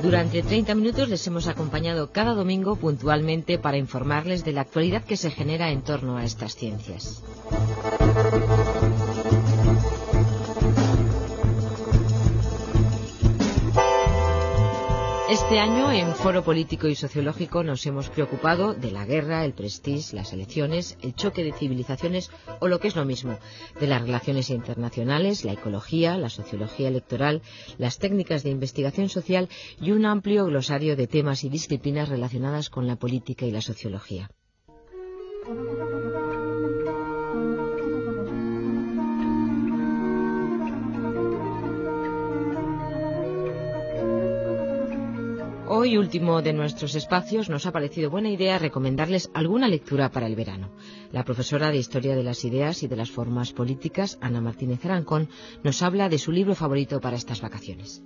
Durante 30 minutos les hemos acompañado cada domingo puntualmente para informarles de la actualidad que se genera en torno a estas ciencias. Este año, en Foro Político y Sociológico, nos hemos preocupado de la guerra, el prestige, las elecciones, el choque de civilizaciones o, lo que es lo mismo, de las relaciones internacionales, la ecología, la sociología electoral, las técnicas de investigación social y un amplio glosario de temas y disciplinas relacionadas con la política y la sociología. Hoy, último de nuestros espacios, nos ha parecido buena idea recomendarles alguna lectura para el verano. La profesora de Historia de las Ideas y de las Formas Políticas, Ana Martínez Arancón, nos habla de su libro favorito para estas vacaciones.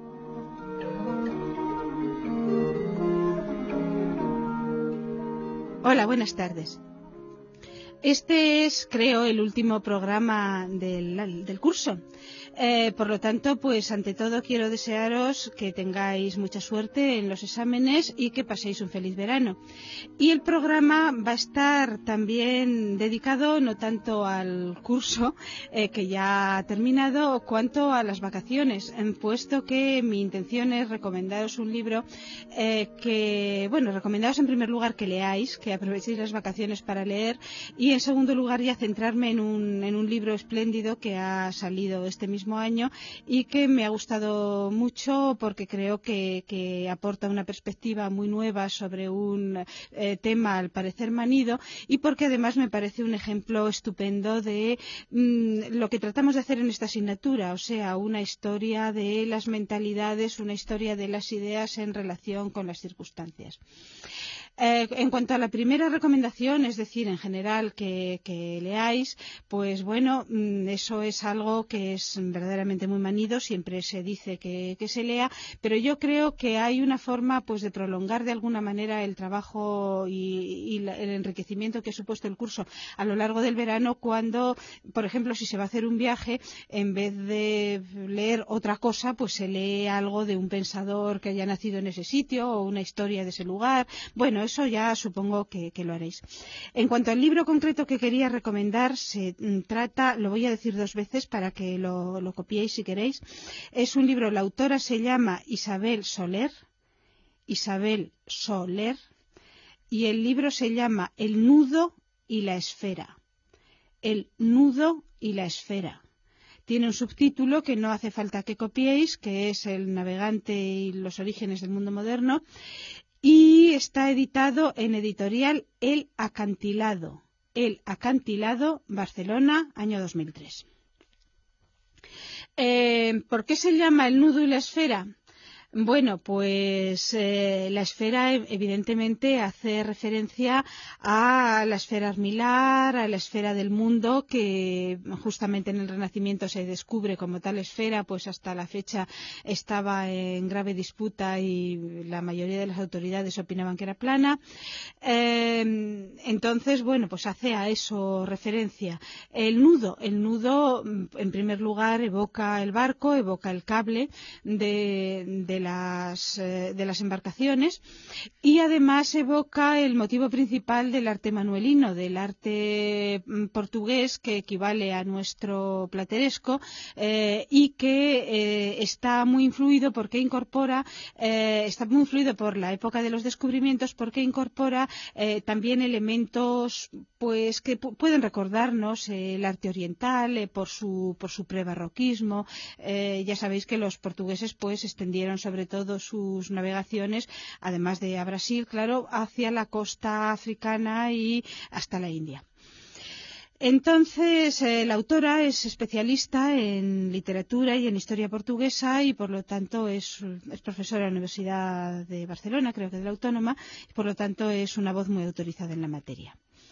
Hola, buenas tardes. Este es, creo, el último programa del curso. Por lo tanto, pues ante todo quiero desearos que tengáis mucha suerte en los exámenes y que paséis un feliz verano. Y el programa va a estar también dedicado no tanto al curso, que ya ha terminado, cuanto a las vacaciones, puesto que mi intención es recomendaros un libro recomendaros en primer lugar que leáis, que aprovechéis las vacaciones para leer, y en segundo lugar ya centrarme en un libro espléndido que ha salido este mismo año y que me ha gustado mucho porque creo que aporta una perspectiva muy nueva sobre un tema al parecer manido, y porque además me parece un ejemplo estupendo de lo que tratamos de hacer en esta asignatura, o sea, una historia de las mentalidades, una historia de las ideas en relación con las circunstancias. En cuanto a la primera recomendación, es decir, en general que leáis, pues bueno, eso es algo que es verdaderamente muy manido, siempre se dice que se lea, pero yo creo que hay una forma pues de prolongar de alguna manera el trabajo y el enriquecimiento que ha supuesto el curso a lo largo del verano, cuando, por ejemplo, si se va a hacer un viaje, en vez de leer otra cosa, pues se lee algo de un pensador que haya nacido en ese sitio o una historia de ese lugar. Bueno, eso ya supongo que lo haréis. En cuanto al libro concreto que quería recomendar, se trata, lo voy a decir dos veces para que lo copiéis si queréis, es un libro, la autora se llama Isabel Soler, y el libro se llama El nudo y la esfera. El nudo y la esfera. Tiene un subtítulo que no hace falta que copiéis, que es El navegante y los orígenes del mundo moderno, y está editado en editorial El Acantilado, Barcelona, año 2003. ¿Por qué se llama El nudo y la esfera? Bueno, pues la esfera evidentemente hace referencia a la esfera armilar, a la esfera del mundo, que justamente en el Renacimiento se descubre como tal esfera, pues hasta la fecha estaba en grave disputa y la mayoría de las autoridades opinaban que era plana. Entonces, bueno, pues hace a eso referencia. El nudo, en primer lugar, evoca el barco, evoca el cable de las embarcaciones, y además evoca el motivo principal del arte manuelino, del arte portugués que equivale a nuestro plateresco, y que está muy influido por la época de los descubrimientos, porque incorpora también elementos pues que pueden recordarnos el arte oriental por su prebarroquismo. Ya sabéis que los portugueses pues extendieron sobre todo sus navegaciones, además de a Brasil, claro, hacia la costa africana y hasta la India. Entonces, la autora es especialista en literatura y en historia portuguesa y, por lo tanto, es profesora de la Universidad de Barcelona, creo que de la Autónoma, y por lo tanto es una voz muy autorizada en la materia.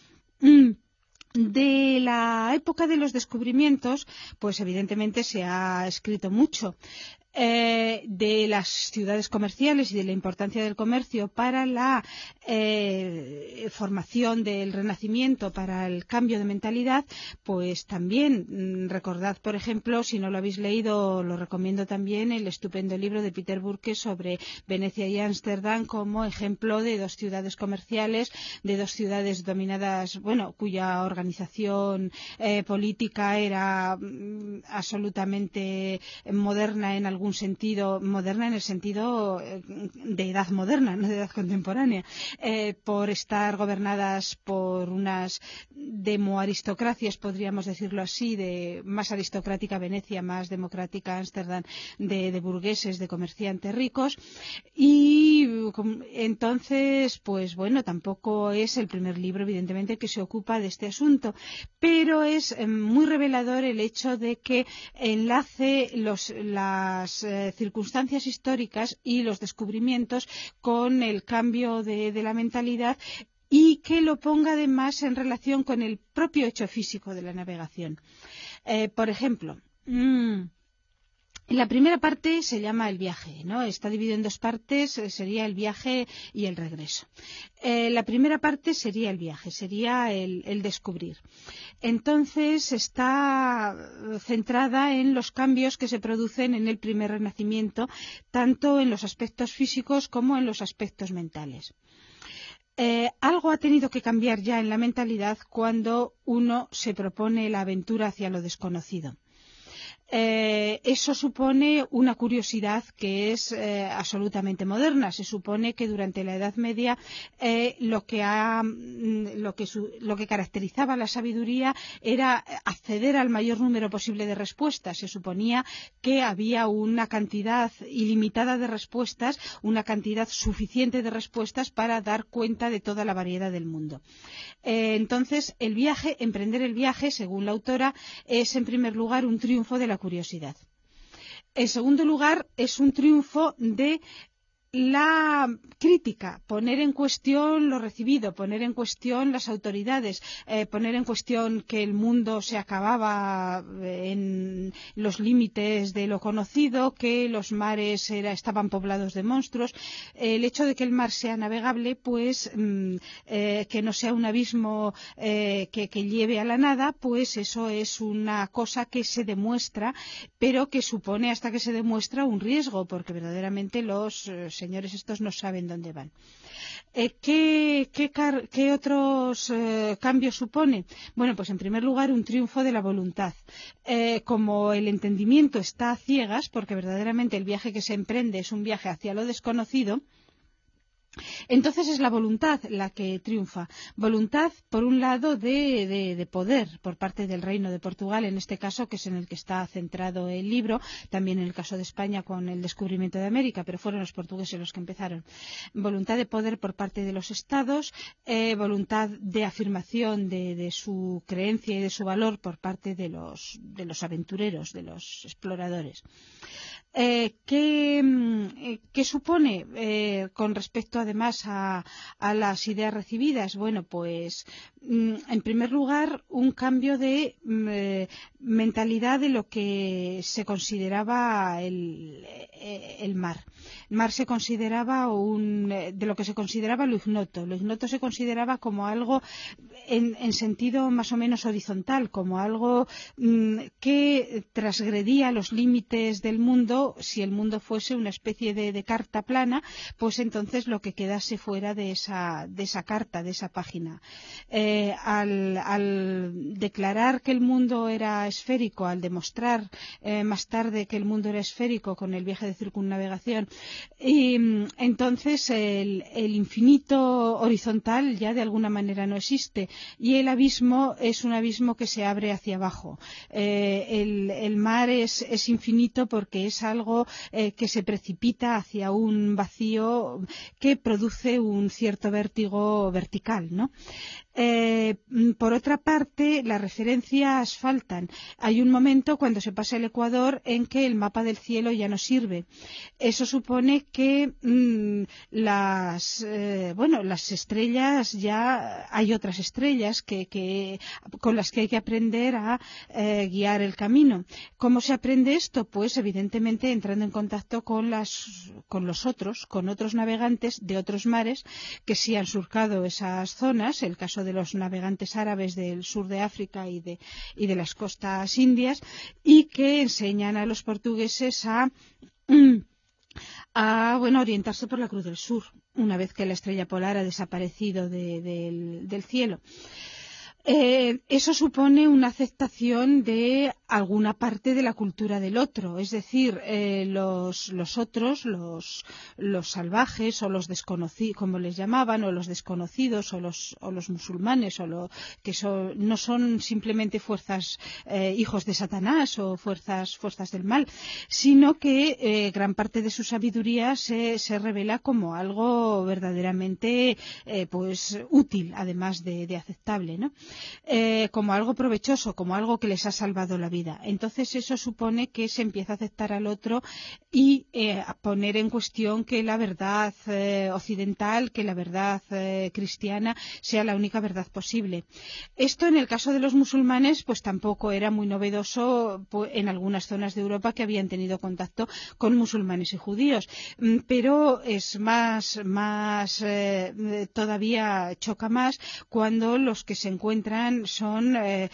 De la época de los descubrimientos, pues evidentemente se ha escrito mucho. de las ciudades comerciales y de la importancia del comercio para la formación del Renacimiento, para el cambio de mentalidad, pues también recordad, por ejemplo, si no lo habéis leído, lo recomiendo también, el estupendo libro de Peter Burke sobre Venecia y Ámsterdam como ejemplo de dos ciudades comerciales, de dos ciudades dominadas, bueno, cuya organización política era absolutamente moderna en algún sentido, moderna en el sentido de edad moderna, no de edad contemporánea, por estar gobernadas por unas demoaristocracias, podríamos decirlo así, de más aristocrática Venecia, más democrática Ámsterdam, de burgueses, de comerciantes ricos, y entonces, pues bueno, tampoco es el primer libro, evidentemente, que se ocupa de este asunto, pero es muy revelador el hecho de que enlace las circunstancias históricas y los descubrimientos con el cambio de la mentalidad y que lo ponga además en relación con el propio hecho físico de la navegación. Por ejemplo, la primera parte se llama el viaje, ¿no? Está dividido en dos partes, sería el viaje y el regreso. La primera parte sería el viaje, sería el descubrir. Entonces está centrada en los cambios que se producen en el primer Renacimiento, tanto en los aspectos físicos como en los aspectos mentales. Algo ha tenido que cambiar ya en la mentalidad cuando uno se propone la aventura hacia lo desconocido. Eso supone una curiosidad que es absolutamente moderna. Se supone que durante la Edad Media lo que caracterizaba la sabiduría era acceder al mayor número posible de respuestas. Se suponía que había una cantidad ilimitada de respuestas, una cantidad suficiente de respuestas para dar cuenta de toda la variedad del mundo. Entonces, emprender el viaje, según la autora, es en primer lugar un triunfo de la curiosidad. En segundo lugar, es un triunfo de la crítica, poner en cuestión lo recibido, poner en cuestión las autoridades, poner en cuestión que el mundo se acababa en los límites de lo conocido, que los mares estaban poblados de monstruos. El hecho de que el mar sea navegable, pues que no sea un abismo que lleve a la nada, pues eso es una cosa que se demuestra, pero que supone hasta que se demuestra un riesgo, porque verdaderamente los señores estos no saben dónde van. ¿Qué otros cambios supone? Bueno, pues en primer lugar un triunfo de la voluntad. Como el entendimiento está a ciegas, porque verdaderamente el viaje que se emprende es un viaje hacia lo desconocido, entonces es la voluntad la que triunfa. Voluntad, por un lado, de poder por parte del Reino de Portugal, en este caso, que es en el que está centrado el libro, también en el caso de España con el descubrimiento de América, pero fueron los portugueses los que empezaron. Voluntad de poder por parte de los estados, voluntad de afirmación de su creencia y de su valor por parte de los aventureros, de los exploradores. ¿Qué supone con respecto además a las ideas recibidas? Bueno, pues en primer lugar un cambio de mentalidad de lo que se consideraba el mar. El mar se consideraba de lo que se consideraba lo ignoto. Lo ignoto se consideraba como algo en sentido más o menos horizontal, como algo que transgredía los límites del mundo. Si el mundo fuese una especie de carta plana, pues entonces lo que quedase fuera de esa carta, de esa página. Al declarar que el mundo era esférico, al demostrar más tarde que el mundo era esférico con el viaje de circunnavegación, y entonces el infinito horizontal ya de alguna manera no existe y el abismo es un abismo que se abre hacia abajo. El mar es infinito porque es algo que se precipita hacia un vacío que produce un cierto vértigo vertical, ¿no? Por otra parte, las referencias faltan. Hay un momento cuando se pasa el Ecuador en que el mapa del cielo ya no sirve. Eso supone que las estrellas, ya hay otras estrellas con las que hay que aprender a guiar el camino. ¿Cómo se aprende esto? Pues evidentemente precisamente entrando en contacto con otros navegantes de otros mares que sí han surcado esas zonas, el caso de los navegantes árabes del sur de África y de las costas indias, y que enseñan a los portugueses a orientarse por la Cruz del Sur, una vez que la estrella polar ha desaparecido del cielo. Eso supone una aceptación de alguna parte de la cultura del otro, es decir, los otros, los salvajes o los desconocidos, como les llamaban, o los desconocidos o los musulmanes, que no son simplemente fuerzas hijos de Satanás o fuerzas del mal, sino que gran parte de su sabiduría se revela como algo verdaderamente útil, además de aceptable, ¿no? Como algo provechoso, como algo que les ha salvado la vida. Entonces eso supone que se empieza a aceptar al otro y a poner en cuestión que la verdad occidental, que la verdad cristiana sea la única verdad posible. Esto en el caso de los musulmanes pues tampoco era muy novedoso en algunas zonas de Europa que habían tenido contacto con musulmanes y judíos, pero es todavía choca más cuando los que se encuentran son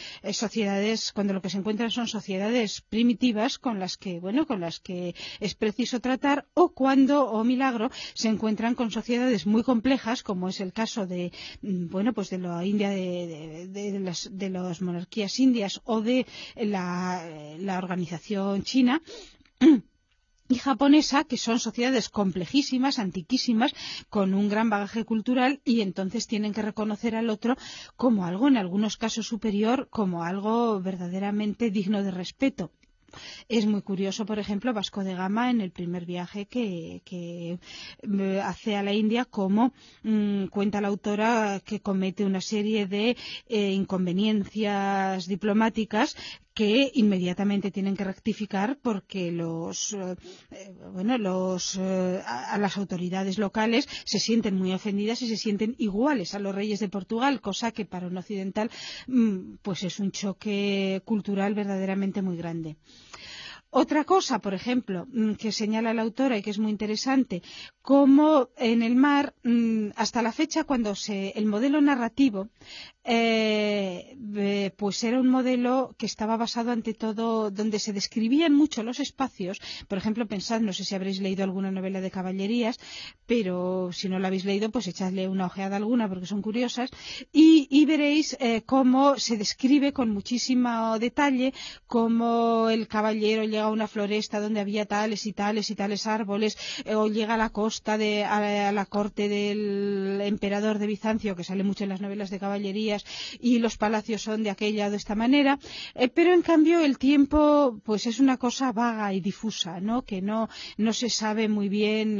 sociedades primitivas con las que es preciso tratar, o cuando, milagro, se encuentran con sociedades muy complejas, como es el caso de la India, de las monarquías indias o de la organización china y japonesa, que son sociedades complejísimas, antiquísimas, con un gran bagaje cultural, y entonces tienen que reconocer al otro como algo, en algunos casos superior, como algo verdaderamente digno de respeto. Es muy curioso, por ejemplo, Vasco de Gama, en el primer viaje que hace a la India, cómo cuenta la autora que comete una serie de inconveniencias diplomáticas que inmediatamente tienen que rectificar porque a las autoridades locales se sienten muy ofendidas y se sienten iguales a los reyes de Portugal, cosa que para un occidental pues es un choque cultural verdaderamente muy grande. Otra cosa, por ejemplo, que señala la autora y que es muy interesante, cómo en el mar, hasta la fecha, cuando el modelo narrativo, pues era un modelo que estaba basado ante todo, donde se describían mucho los espacios. Por ejemplo, pensad, no sé si habréis leído alguna novela de caballerías, pero si no la habéis leído, pues echadle una ojeada alguna porque son curiosas, y veréis cómo se describe con muchísimo detalle cómo el caballero llega a una floresta donde había tales y tales y tales árboles, o llega a la costa a la corte del emperador de Bizancio, que sale mucho en las novelas de caballerías, y los palacios son de aquella o de esta manera, pero en cambio el tiempo pues es una cosa vaga y difusa, ¿no? Que no se sabe muy bien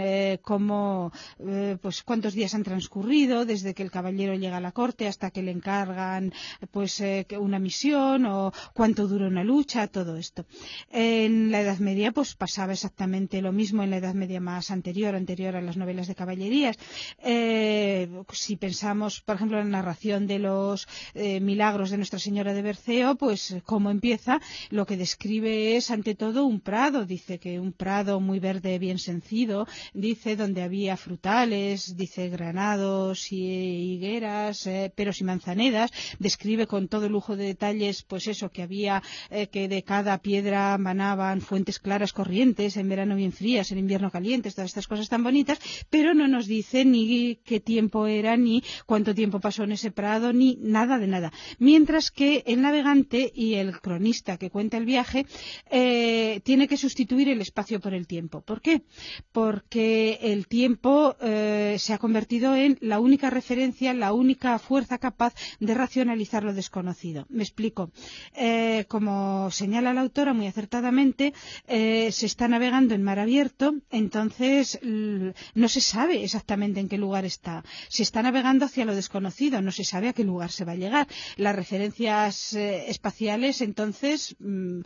pues cuántos días han transcurrido desde que el caballero llega a la corte hasta que le encargan una misión, o cuánto dura una lucha, todo esto. En la Edad Media pues pasaba exactamente lo mismo, en la Edad Media más anterior a las novelas de caballerías. Si pensamos, por ejemplo, en la narración de los milagros de Nuestra Señora de Berceo, pues cómo empieza, lo que describe es ante todo un prado, dice que un prado muy verde, bien sencido, dice donde había frutales, dice granados y higueras, peros y manzanedas, describe con todo lujo de detalles pues eso, que había que de cada piedra manaban fuentes claras corrientes, en verano bien frías, en invierno calientes, todas estas cosas tan bonitas, pero no nos dice ni qué tiempo era, ni cuánto tiempo pasó en ese prado, ni nada de nada. Mientras que el navegante y el cronista que cuenta el viaje tiene que sustituir el espacio por el tiempo. ¿Por qué? Porque el tiempo se ha convertido en la única referencia, la única fuerza capaz de racionalizar lo desconocido. Me explico. Como señala la autora muy acertadamente, se está navegando en mar abierto, entonces no se sabe exactamente en qué lugar está. Se está navegando hacia lo desconocido, no se sabe a qué lugar se va a llegar. Las referencias espaciales entonces no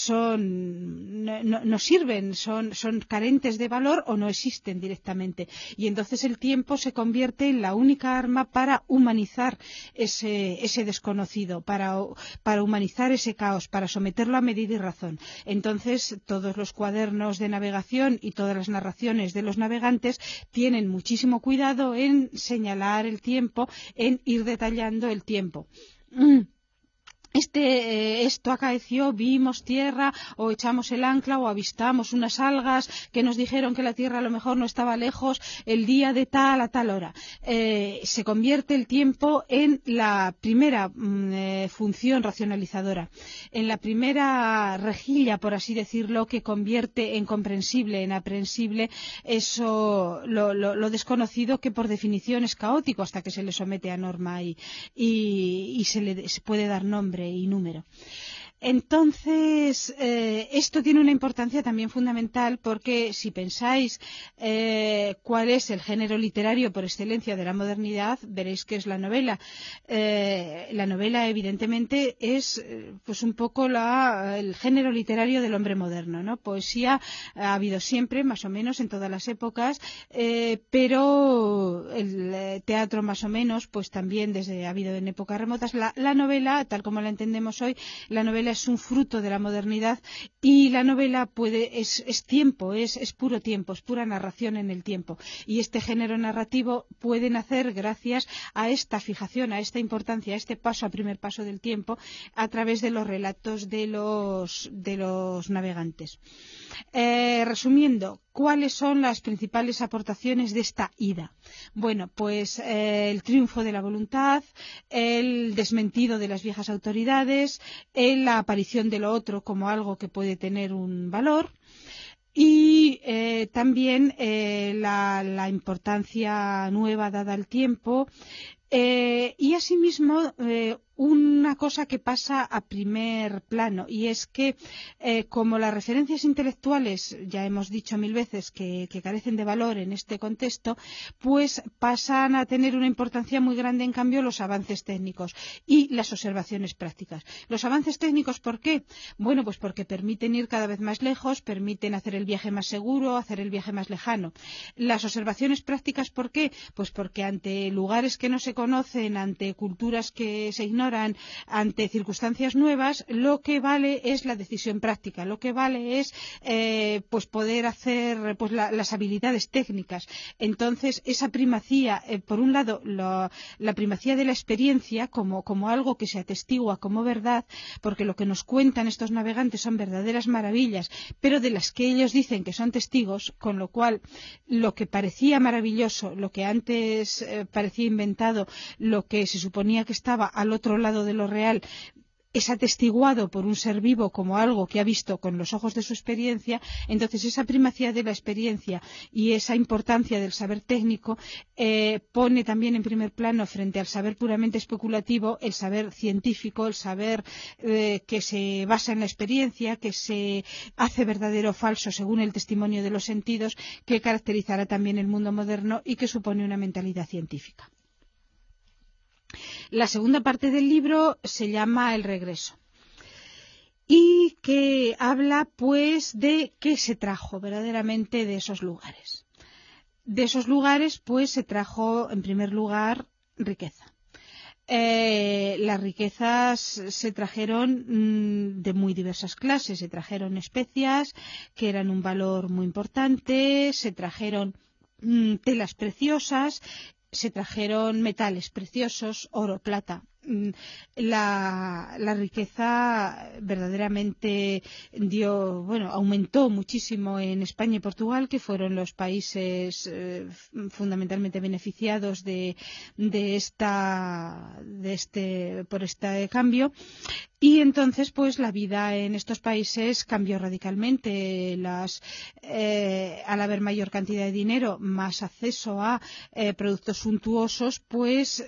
sirven, son carentes de valor o no existen directamente. Y entonces el tiempo se convierte en la única arma para humanizar ese desconocido, para humanizar ese caos, para someterlo a medida y razón. Entonces entonces todos los cuadernos de navegación y todas las narraciones de los navegantes tienen muchísimo cuidado en señalar el tiempo, en ir detallando el tiempo. Esto acaeció, vimos tierra, o echamos el ancla, o avistamos unas algas que nos dijeron que la tierra a lo mejor no estaba lejos el día de tal a tal hora. Se convierte el tiempo en la primera función racionalizadora, en la primera rejilla, por así decirlo, que convierte en comprensible, en aprehensible, eso lo desconocido, que por definición es caótico hasta que se le somete a norma y se puede dar nombre y número. Entonces, esto tiene una importancia también fundamental porque si pensáis cuál es el género literario por excelencia de la modernidad, veréis que es la novela. La novela, evidentemente, es pues un poco el género literario del hombre moderno, ¿no? Poesía ha habido siempre, más o menos, en todas las épocas, pero el teatro más o menos, pues también ha habido en épocas remotas. La novela, tal como la entendemos hoy, la novela es un fruto de la modernidad y la novela es tiempo, es puro tiempo, es pura narración en el tiempo. Y este género narrativo puede nacer gracias a esta fijación, a esta importancia, a este primer paso del tiempo a través de los relatos de los navegantes. Resumiendo, ¿cuáles son las principales aportaciones de esta ida? Bueno, pues el triunfo de la voluntad, el desmentido de las viejas autoridades, la aparición de lo otro como algo que puede tener un valor y también la importancia nueva dada al tiempo y asimismo una cosa que pasa a primer plano, y es que como las referencias intelectuales, ya hemos dicho mil veces que carecen de valor en este contexto, pues pasan a tener una importancia muy grande en cambio los avances técnicos y las observaciones prácticas. Los avances técnicos, ¿por qué? Bueno, pues porque permiten ir cada vez más lejos, permiten hacer el viaje más seguro, hacer el viaje más lejano. Las observaciones prácticas, ¿por qué? Pues porque ante lugares que no se conocen, ante culturas que se ignoran, ante circunstancias nuevas, lo que vale es la decisión práctica, lo que vale es pues poder hacer pues las habilidades técnicas. Entonces, esa primacía, por un lado, la primacía de la experiencia como algo que se atestigua como verdad, porque lo que nos cuentan estos navegantes son verdaderas maravillas, pero de las que ellos dicen que son testigos, con lo cual lo que parecía maravilloso, lo que antes parecía inventado, lo que se suponía que estaba al otro lado de lo real, es atestiguado por un ser vivo como algo que ha visto con los ojos de su experiencia. Entonces esa primacía de la experiencia y esa importancia del saber técnico pone también en primer plano frente al saber puramente especulativo el saber científico, el saber que se basa en la experiencia, que se hace verdadero o falso según el testimonio de los sentidos, que caracterizará también el mundo moderno y que supone una mentalidad científica. La segunda parte del libro se llama El regreso y que habla pues de qué se trajo verdaderamente de esos lugares. De esos lugares pues se trajo en primer lugar riqueza. Las riquezas se trajeron de muy diversas clases. Se trajeron especias que eran un valor muy importante, se trajeron telas preciosas, se trajeron metales preciosos, oro, plata. La riqueza verdaderamente aumentó muchísimo en España y Portugal, que fueron los países fundamentalmente beneficiados por este cambio. Y entonces, pues la vida en estos países cambió radicalmente. Al haber mayor cantidad de dinero, más acceso a productos suntuosos, pues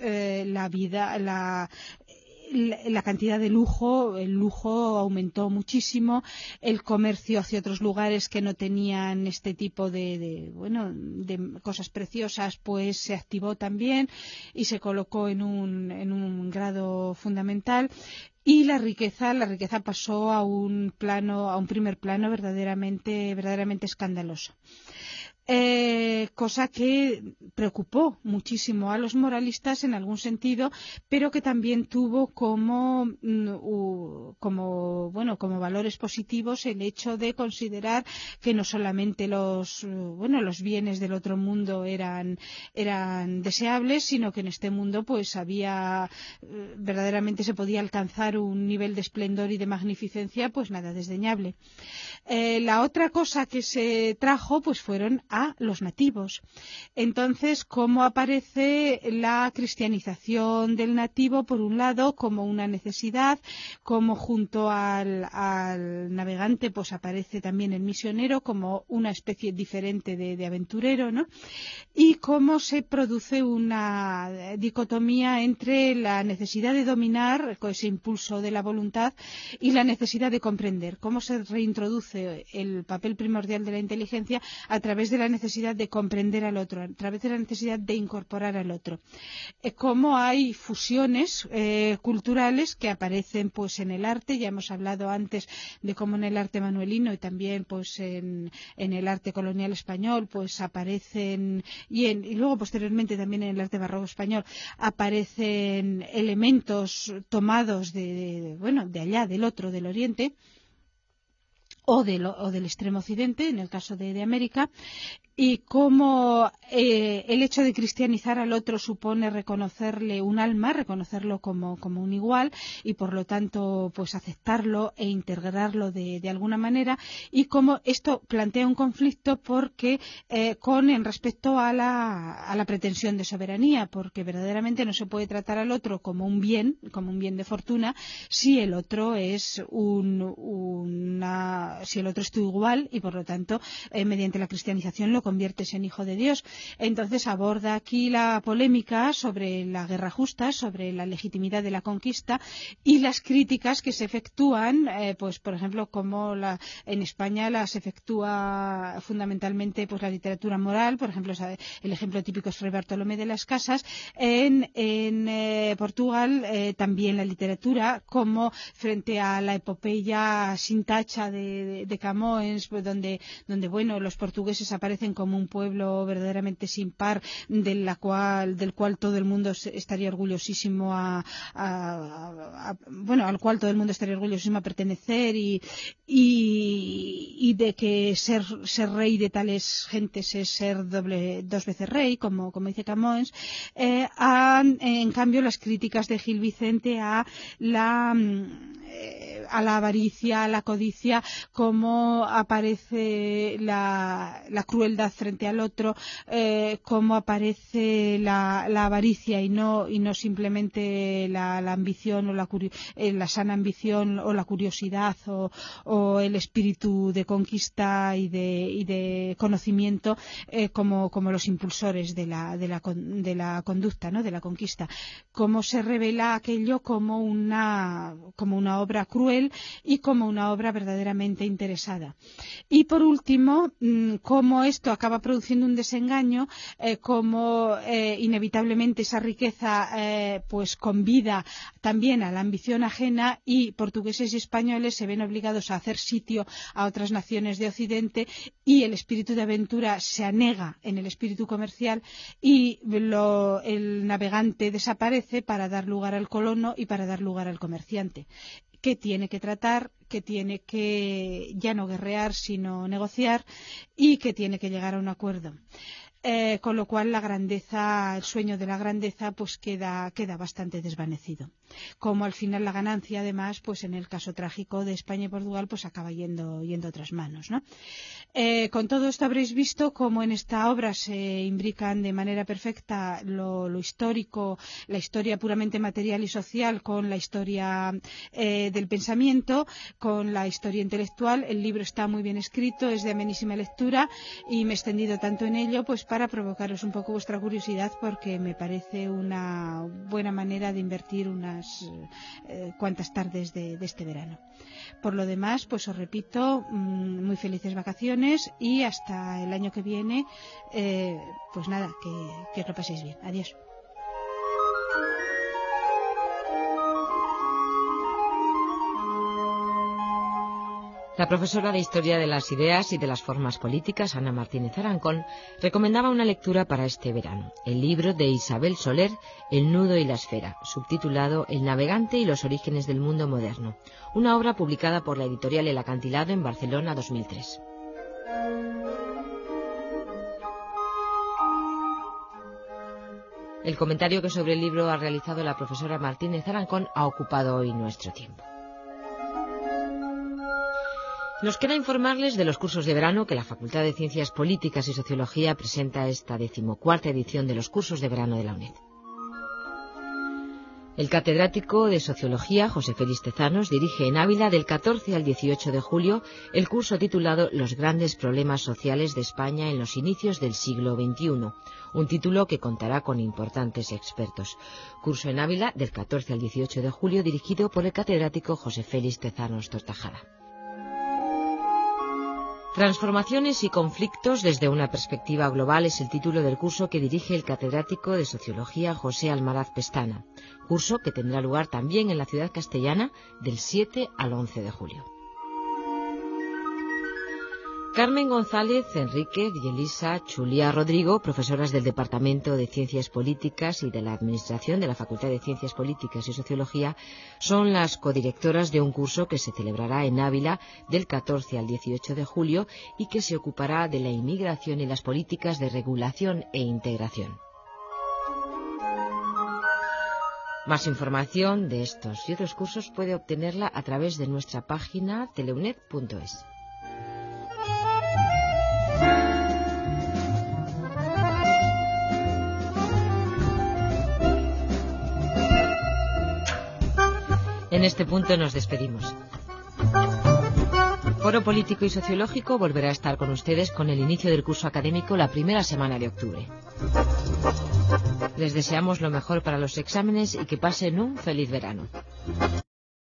la cantidad de lujo, el lujo aumentó muchísimo, el comercio hacia otros lugares que no tenían este tipo de cosas preciosas, pues se activó también y se colocó en un grado fundamental. Y la riqueza pasó a un primer plano verdaderamente escandaloso. cosa que preocupó muchísimo a los moralistas en algún sentido, pero que también tuvo como valores positivos el hecho de considerar que no solamente los bienes del otro mundo eran deseables, sino que en este mundo pues había verdaderamente se podía alcanzar un nivel de esplendor y de magnificencia pues nada desdeñable. La otra cosa que se trajo pues fueron a los nativos. Entonces, cómo aparece la cristianización del nativo, por un lado, como una necesidad, como junto al navegante pues aparece también el misionero como una especie diferente de aventurero, ¿no? Y cómo se produce una dicotomía entre la necesidad de dominar, con ese impulso de la voluntad, y la necesidad de comprender, cómo se reintroduce el papel primordial de la inteligencia a través de la necesidad de comprender al otro, a través de la necesidad de incorporar al otro. Cómo hay fusiones culturales que aparecen pues en el arte, ya hemos hablado antes de cómo en el arte manuelino y también pues en el arte colonial español pues aparecen y luego posteriormente también en el arte barroco español aparecen elementos tomados de allá, del otro, del oriente o del extremo occidente, en el caso de América, y cómo el hecho de cristianizar al otro supone reconocerle un alma, reconocerlo como un igual y por lo tanto pues aceptarlo e integrarlo de alguna manera, y cómo esto plantea un conflicto porque en respecto a la pretensión de soberanía, porque verdaderamente no se puede tratar al otro como un bien de fortuna si el otro es si el otro es tu igual y por lo tanto mediante la cristianización lo conviertes en hijo de Dios. Entonces aborda aquí la polémica sobre la guerra justa, sobre la legitimidad de la conquista y las críticas que se efectúan, pues por ejemplo como en España las efectúa fundamentalmente pues la literatura moral, por ejemplo el ejemplo típico es Fray Bartolomé de las Casas, en Portugal también la literatura, como frente a la epopeya sin tacha de Camões, pues, donde los portugueses aparecen como un pueblo verdaderamente sin par, del cual todo el mundo estaría orgullosísimo al cual todo el mundo estaría orgullosísimo a pertenecer y de que ser rey de tales gentes es ser dos veces rey, como dice Camões. En cambio las críticas de Gil Vicente a la avaricia, a la codicia, cómo aparece la crueldad frente al otro, cómo aparece la avaricia y no simplemente la ambición o la sana ambición o la curiosidad o el espíritu de conquista y de conocimiento como los impulsores de la conducta, ¿no? De la conquista. Cómo se revela aquello como una obra cruel y como una obra verdaderamente interesada. Y por último, cómo esto acaba produciendo un desengaño, cómo inevitablemente esa riqueza pues convida también a la ambición ajena y portugueses y españoles se ven obligados a hacer sitio a otras naciones de Occidente y el espíritu de aventura se anega en el espíritu comercial y el navegante desaparece para dar lugar al colono y para dar lugar al comerciante, que tiene que tratar, que tiene que ya no guerrear sino negociar y que tiene que llegar a un acuerdo. Con lo cual el sueño de la grandeza pues queda bastante desvanecido. Como al final la ganancia además pues en el caso trágico de España y Portugal pues acaba yendo a otras manos, ¿no? Con todo esto habréis visto cómo en esta obra se imbrican de manera perfecta lo histórico, la historia puramente material y social con la historia del pensamiento, con la historia intelectual. El libro está muy bien escrito, es de amenísima lectura y me he extendido tanto en ello pues para provocaros un poco vuestra curiosidad, porque me parece una buena manera de invertir unas cuantas tardes de este verano. Por lo demás, pues os repito, muy felices vacaciones y hasta el año que viene, pues nada, que os lo paséis bien. Adiós. La profesora de Historia de las Ideas y de las Formas Políticas, Ana Martínez Arancón, recomendaba una lectura para este verano, el libro de Isabel Soler, El nudo y la esfera, subtitulado El navegante y los orígenes del mundo moderno, una obra publicada por la editorial El Acantilado en Barcelona 2003. El comentario que sobre el libro ha realizado la profesora Martínez Arancón ha ocupado hoy nuestro tiempo. Nos queda informarles de los cursos de verano que la Facultad de Ciencias Políticas y Sociología presenta esta 14ª edición de los cursos de verano de la UNED. El catedrático de Sociología, José Félix Tezanos, dirige en Ávila del 14 al 18 de julio el curso titulado Los grandes problemas sociales de España en los inicios del siglo XXI, un título que contará con importantes expertos. Curso en Ávila del 14 al 18 de julio dirigido por el catedrático José Félix Tezanos Tortajada. Transformaciones y conflictos desde una perspectiva global es el título del curso que dirige el catedrático de Sociología José Almaraz Pestana, curso que tendrá lugar también en la ciudad castellana del 7 al 11 de julio. Carmen González, Enrique y Elisa Chulía Rodrigo, profesoras del Departamento de Ciencias Políticas y de la Administración de la Facultad de Ciencias Políticas y Sociología, son las codirectoras de un curso que se celebrará en Ávila del 14 al 18 de julio y que se ocupará de la inmigración y las políticas de regulación e integración. Más información de estos y otros cursos puede obtenerla a través de nuestra página teleuned.es. En este punto nos despedimos. Foro Político y Sociológico volverá a estar con ustedes con el inicio del curso académico la primera semana de octubre. Les deseamos lo mejor para los exámenes y que pasen un feliz verano.